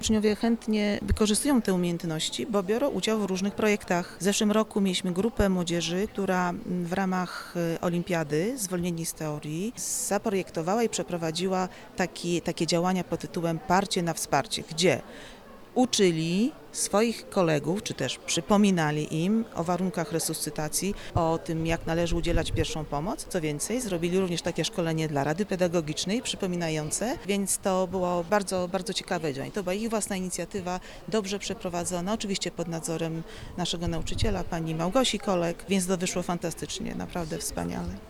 Uczniowie chętnie wykorzystują te umiejętności, bo biorą udział w różnych projektach. W zeszłym roku mieliśmy grupę młodzieży, która w ramach olimpiady Zwolnieni z teorii zaprojektowała i przeprowadziła takie działania pod tytułem Parcie na wsparcie, gdzie uczyli swoich kolegów, czy też przypominali im o warunkach resuscytacji, o tym, jak należy udzielać pierwszą pomoc. Co więcej, zrobili również takie szkolenie dla Rady Pedagogicznej, przypominające, więc to było bardzo, bardzo ciekawe działanie. To była ich własna inicjatywa, dobrze przeprowadzona, oczywiście pod nadzorem naszego nauczyciela, pani Małgosi Kolek, więc to wyszło fantastycznie, naprawdę wspaniale.